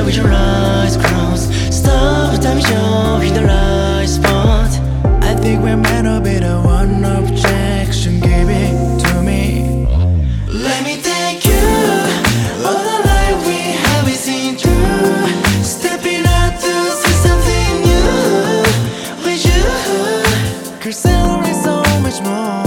with your eyes closed. Stop, time show in the right spot. I think we're meant to be the one objection. Give it to me. Let me take you all the life we have seen through. Stepping out to see something new with you. Cause there is so much more.